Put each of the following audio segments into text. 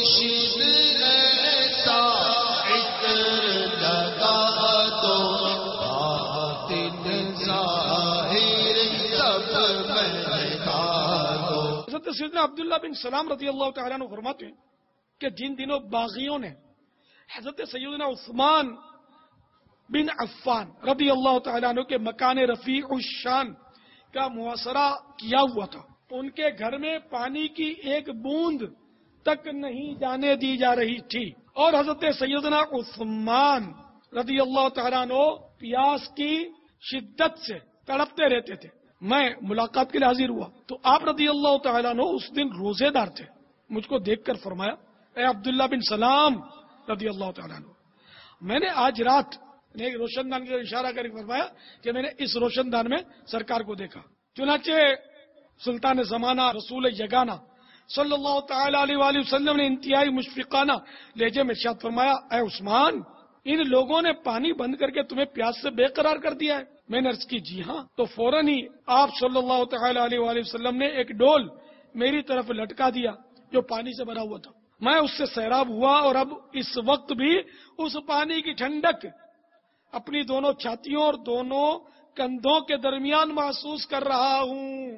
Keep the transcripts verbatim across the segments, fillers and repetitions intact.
خورشید ایسا عطر لگا تو باطن ظاہر سب مہکا دو. حضرت سیدنا عبداللہ بن سلام رضی اللہ تعالیٰ عنہ فرماتے ہیں کہ جن دنوں باغیوں نے حضرت سیدنا عثمان بن عفان رضی اللہ تعالیٰ عنہ کے مکان رفیع الشان کا محاصرہ کیا ہوا تھا، ان کے گھر میں پانی کی ایک بوند تک نہیں جانے دی جا رہی تھی، اور حضرت سیدنا عثمان رضی اللہ تعالیٰ عنہ پیاس کی شدت سے تڑپتے رہتے تھے. میں ملاقات کے لیے حاضر ہوا تو آپ رضی اللہ تعالیٰ عنہ اس دن روزے دار تھے. مجھ کو دیکھ کر فرمایا، اے عبداللہ بن سلام رضی اللہ تعالیٰ عنہ، میں نے آج رات نے ایک روشن دان کی طرف اشارہ کر کے فرمایا کہ میں نے اس روشن دان میں سرکار کو دیکھا. چنانچہ سلطان زمانہ رسول یگانہ صلی اللہ تعالی علیہ وآلہ وسلم نے انتہائی مشفقانہ لہجے میں ارشاد فرمایا، اے عثمان، ان لوگوں نے پانی بند کر کے تمہیں پیاس سے بے قرار کر دیا ہے. میں نے عرض کی جی ہاں. تو فوراً ہی آپ صلی اللہ تعالی علیہ وآلہ وسلم نے ایک ڈول میری طرف لٹکا دیا جو پانی سے بھرا ہوا تھا. میں اس سے سیراب ہوا اور اب اس وقت بھی اس پانی کی ٹھنڈک اپنی دونوں چھاتیوں اور دونوں کندھوں کے درمیان محسوس کر رہا ہوں.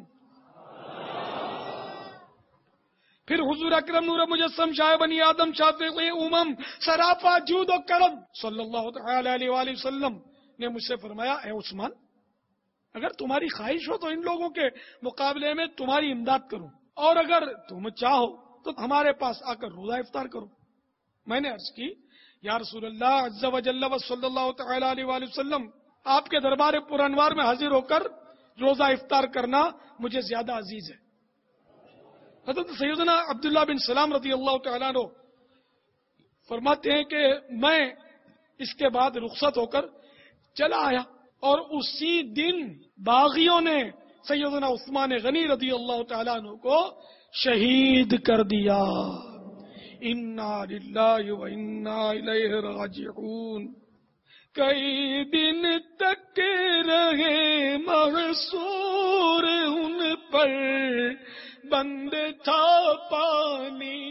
پھر حضور اکرم نور مجسم شاہ بنی آدم شافع امم سراپا جود و کرم صلی اللہ تعالی علیہ وآلہ وسلم نے مجھ سے فرمایا، اے عثمان، اگر تمہاری خواہش ہو تو ان لوگوں کے مقابلے میں تمہاری امداد کروں، اور اگر تم چاہو تو ہمارے پاس آ کر روزہ افطار کرو. میں نے عرض کی، یا رسول اللہ عز و جل و صلی اللہ تعالی علیہ وآلہ وسلم، آپ کے دربار پر انوار میں حاضر ہو کر روزہ افطار کرنا مجھے زیادہ عزیز ہے. حضرت سیدنا عبداللہ بن سلام رضی اللہ تعالیٰ عنہ فرماتے ہیں کہ میں اس کے بعد رخصت ہو کر چلا آیا، اور اسی دن باغیوں نے سیدنا عثمان غنی رضی اللہ تعالیٰ عنہ کو شہید کر دیا. انا للہ و انا الیہ راجعون. کئی دن تک رہے محصور ان پر بند تھا پانی،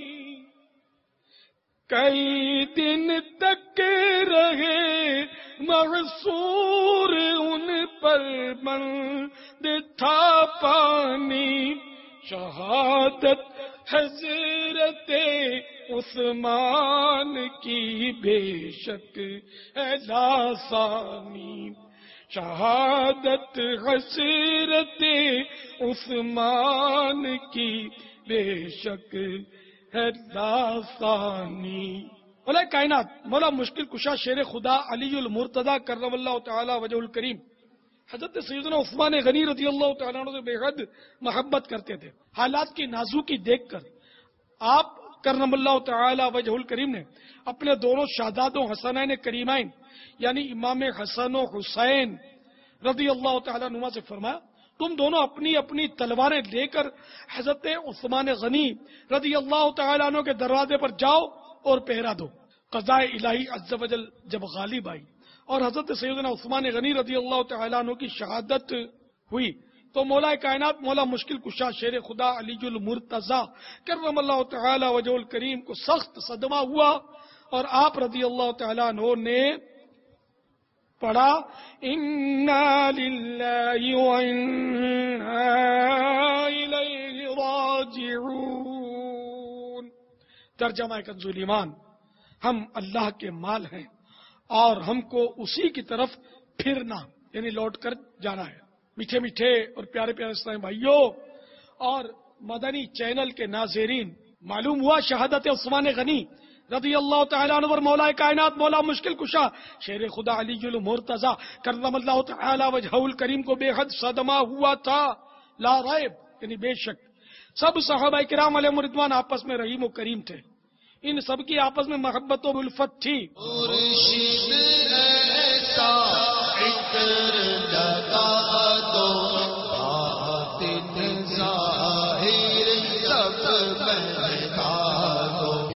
کئی دن تک رہے محصور ان پر بند تھا پانی. شہادت حضرت عثمان کی بے شک ہے لاسانی، شہادت حضرت عثمان کی بے شک ہے لاسانی. مولا کائنات مولا مشکل کشا شیر خدا علی المرتضی کرم اللہ تعالی وجہ الکریم حضرت سیدنا عثمان غنی رضی اللہ تعالیٰ عنہ سے بے حد محبت کرتے تھے. حالات کی نازکی دیکھ کر آپ کرم اللہ تعالی وجہ الکریم نے اپنے دونوں شہزادوں حسنین کریمین یعنی امام حسن و حسین رضی اللہ تعالیٰ عنہ سے فرمایا، تم دونوں اپنی اپنی تلواریں لے کر حضرت عثمان غنی رضی اللہ تعالیٰ عنہ کے دروازے پر جاؤ اور پہرا دو. قضاء الہی عز و جل جب غالب آئی اور حضرت سیدنا عثمان غنی رضی اللہ تعالیٰ عنہ کی شہادت ہوئی تو مولا کائنات مولا مشکل کشا شیر خدا علی المرتضی کرم اللہ تعالی وجہ الکریم کو سخت صدمہ ہوا، اور آپ رضی اللہ تعالیٰ عنہ نے پڑھا، انا للہ و انا الیہ راجعون. ترجمہ کنز ایمان، ہم اللہ کے مال ہیں اور ہم کو اسی کی طرف پھرنا یعنی لوٹ کر جانا ہے. میٹھے میٹھے اور پیارے پیارے اسلامی بھائیوں اور مدنی چینل کے ناظرین، معلوم ہوا شہادت عثمان غنی رضی اللہ تعالیٰ عنہ اور مولا کائنات مولا مشکل کشا شیر خدا علی المرتضی کرم اللہ تعالی وجہ الکریم کو بے حد صدمہ ہوا تھا. لا ریب یعنی بے شک سب صحابہ کرام علیہ رضوان آپس میں رحیم و کریم تھے، ان سب کی آپس میں محبت و الفت تھی.